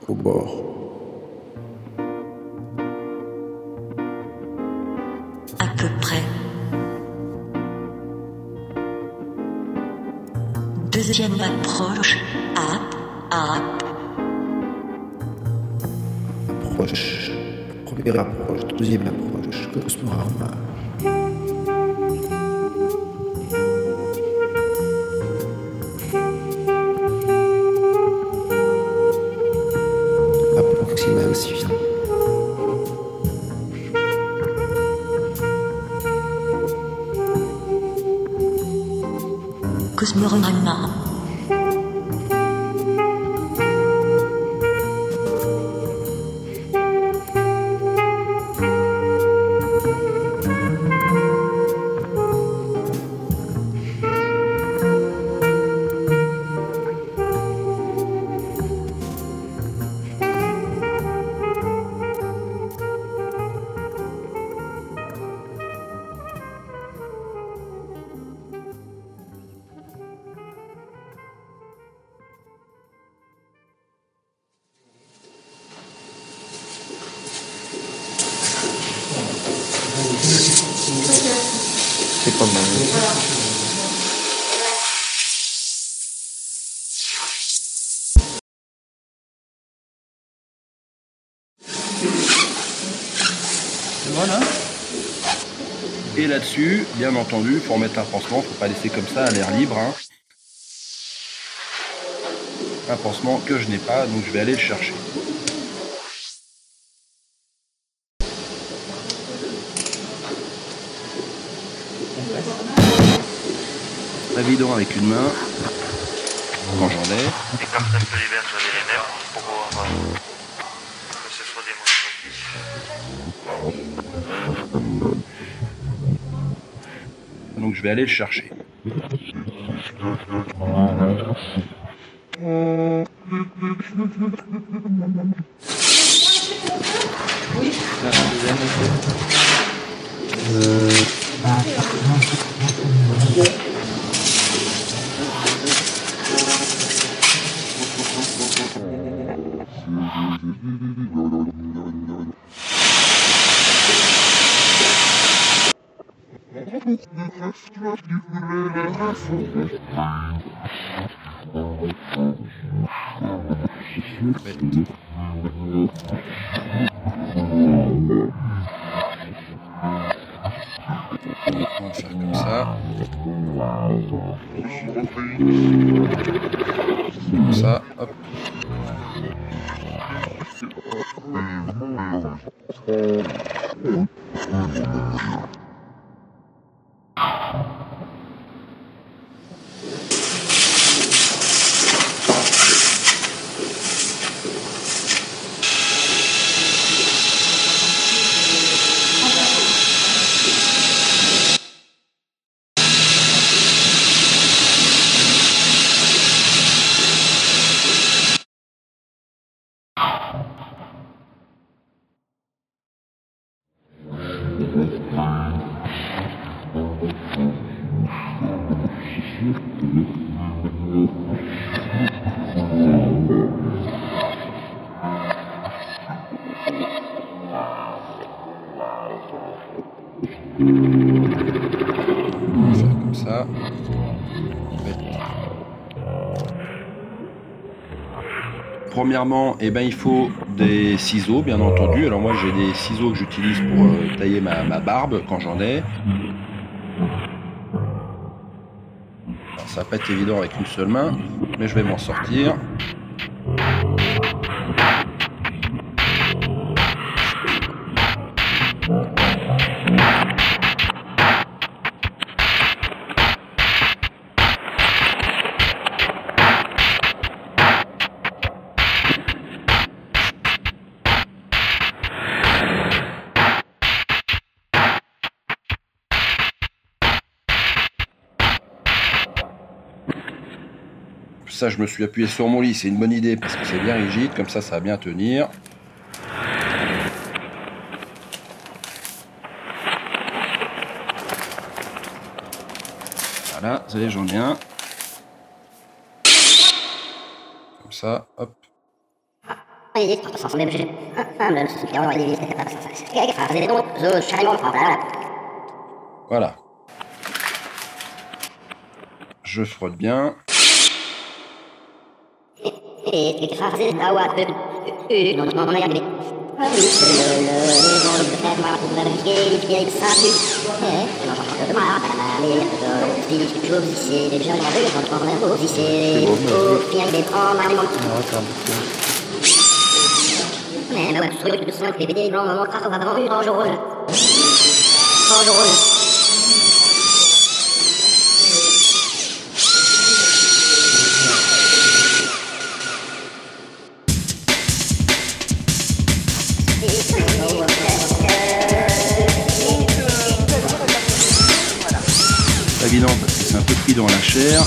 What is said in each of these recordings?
au bord. À peu près. Deuxième approche. Approche. Première approche, deuxième approche, Cosmorama. Approximation. Cosmorama. C'est pas mal. Voilà. Et là-dessus, bien entendu, faut remettre un pansement, faut pas laisser comme ça à l'air libre. Hein. Un pansement que je n'ai pas, donc je vais aller le chercher. La bidon avec une main, quand j'en ai. Écarte un peu les verres sur les nerfs pour pouvoir que ce soit démonstratif. Donc je vais aller le chercher. On va faire comme ça. Comme ça, hop. On va faire comme ça. Premièrement, il faut des ciseaux, bien entendu. Alors moi, j'ai des ciseaux que j'utilise pour tailler ma barbe quand j'en ai. Alors, ça va pas être évident avec une seule main, mais je vais m'en sortir. Ça, je me suis appuyé sur mon lit, c'est une bonne idée parce que c'est bien rigide, comme ça va bien tenir. Voilà, vous savez, j'en ai un. Comme ça, hop. Voilà. Je frotte bien. Pas évident parce que c'est un peu pris dans la chair.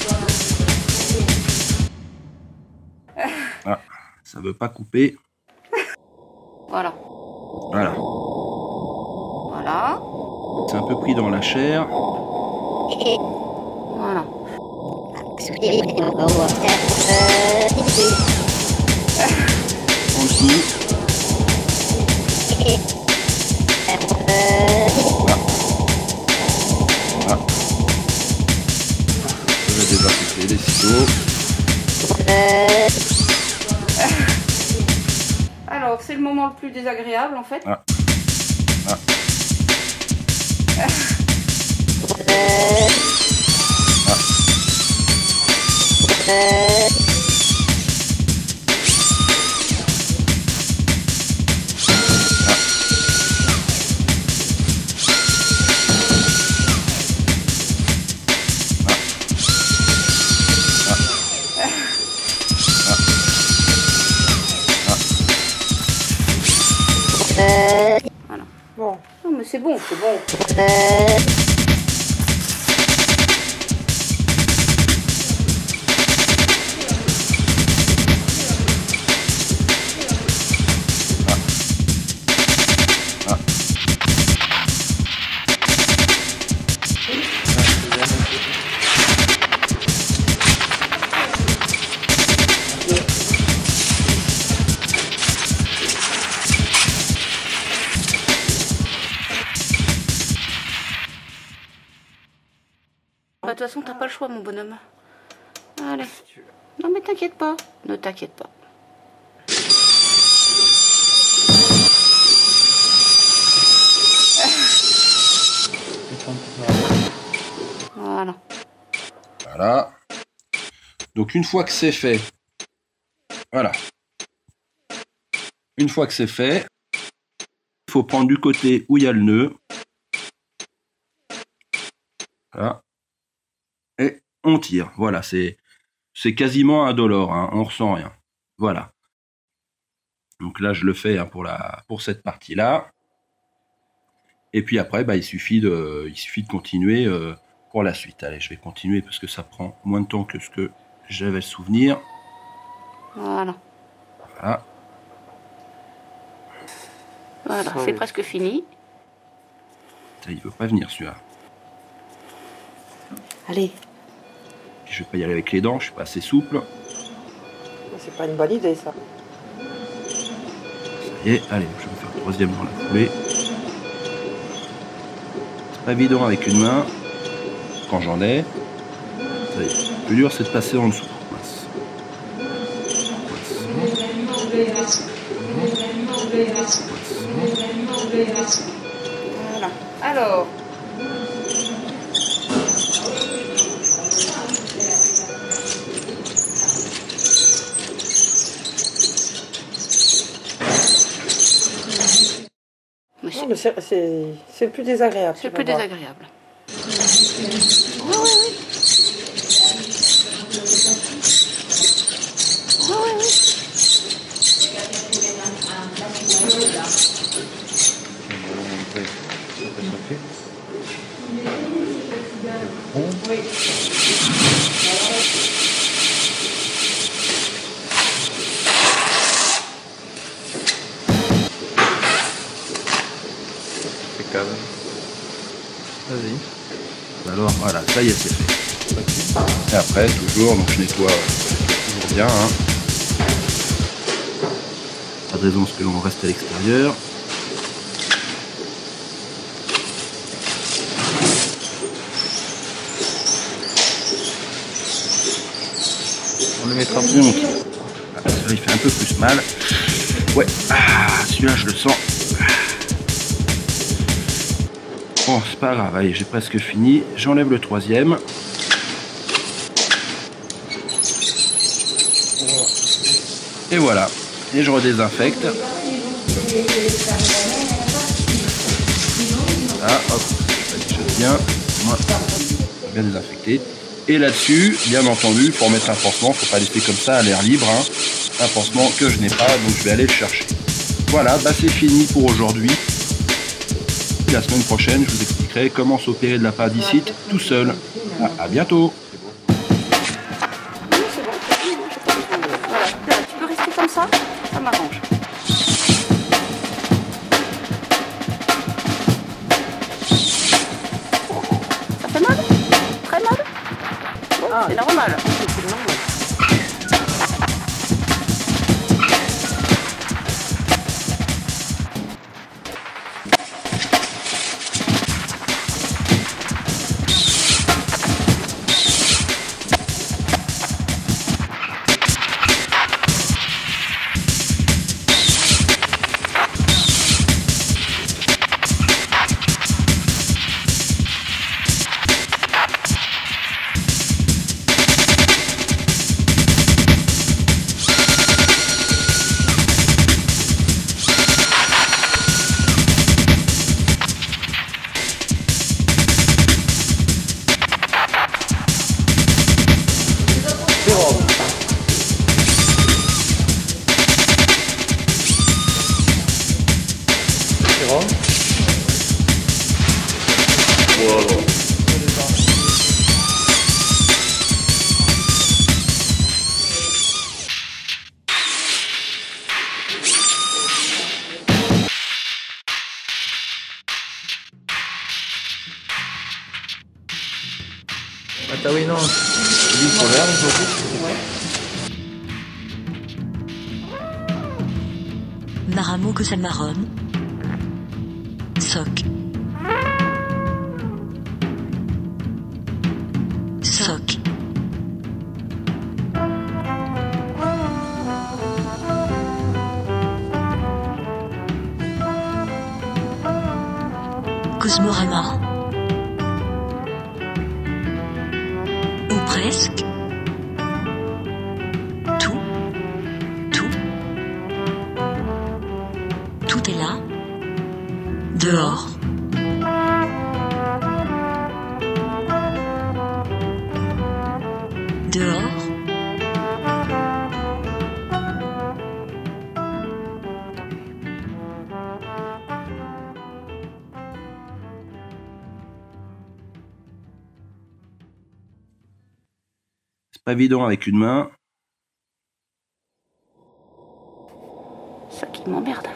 Ah, ça veut pas couper. Voilà. Voilà. Voilà. C'est un peu pris dans la chair. Voilà. En dessous. Voilà. Voilà. Je vais désarticuler les ciseaux. Alors, c'est le moment le plus désagréable en fait. Ah. Ah. Voilà. Bon. Non mais c'est bon, c'est bon. Bah, de toute façon, t'as pas le choix, mon bonhomme. Allez. Non, mais t'inquiète pas. Ne t'inquiète pas. Voilà. Voilà. Donc une fois que c'est fait, voilà. Une fois que c'est fait, il faut prendre du côté où il y a le nœud. Voilà. Et on tire. Voilà, c'est quasiment indolore, hein, on ressent rien. Voilà. Donc là, je le fais hein, pour cette partie-là. Et puis après, bah, il suffit de continuer pour la suite. Allez, je vais continuer parce que ça prend moins de temps que ce que j'avais le souvenir. Voilà. Voilà. Voilà, c'est presque fini. Ça, il veut pas venir celui-là. Allez. Puis je vais pas y aller avec les dents, je suis pas assez souple. C'est pas une bonne idée, ça. Ça y est, allez, je vais faire le troisième dans la foulée. C'est pas évident avec une main, quand j'en ai. Ça y est. Le plus dur, c'est de passer en dessous. Mince. Voilà. Alors. Non, mais c'est le plus désagréable. C'est tu le plus vas voir. désagréable. Vas-y. Alors voilà, ça y est, c'est fait. Et après, toujours, donc je nettoie toujours bien. Hein. raison parce que l'on reste à l'extérieur. On le mettra plus. Celui-là, il fait un peu plus mal. Ouais, celui-là, je le sens. Bon, c'est pas grave, allez, j'ai presque fini. J'enlève le troisième. Et voilà. Et je redésinfecte. Ah, hop, ça déjà bien. Moi, bien désinfecté. Et là-dessus, bien entendu, pour mettre un pansement, faut pas laisser comme ça à l'air libre. Hein. Un pansement que je n'ai pas, donc je vais aller le chercher. Voilà, bah c'est fini pour aujourd'hui. La semaine prochaine, je vous expliquerai comment s'opérer de l'appendicite tout seul. À bientôt. C'est bon, voilà, là, tu peux rester comme ça m'arrange. Ça fait mal? Très mal? Bon, c'est normal. C'est normal. Ah oui, non. L'huile solaire, Maramo que ça marronne. Soc. Soc. Cosmorama. Ou presque. Tout. Tout est là. Dehors. Dehors. C'est pas évident avec une main. Ça qui m'emmerde.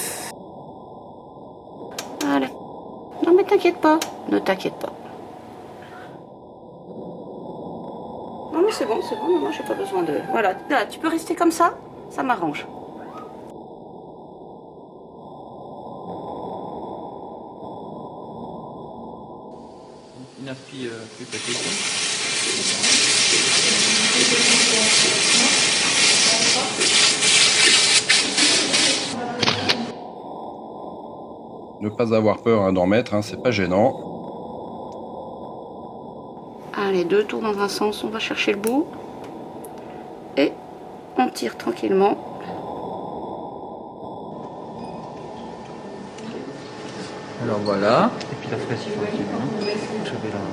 Allez. Non mais t'inquiète pas. Ne t'inquiète pas. Non mais c'est bon, moi j'ai pas besoin de... Voilà, là, tu peux rester comme ça m'arrange. Une appui plus petite. Ne pas avoir peur d'en mettre, c'est pas gênant. Allez, 2 tours dans un sens, on va chercher le bout. Et on tire tranquillement. Alors voilà. Et puis la fraise, il faut je vais là.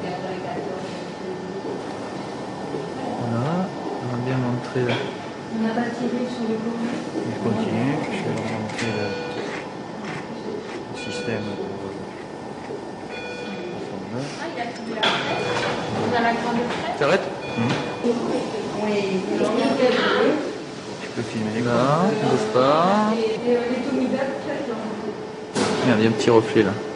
Voilà. On va bien montrer. On a pas tiré sur le bout. Je continue. Je vais leur montrer le système. T'arrêtes? Tu peux filmer. Là, bouge pas. Merde, il y a un petit reflet là.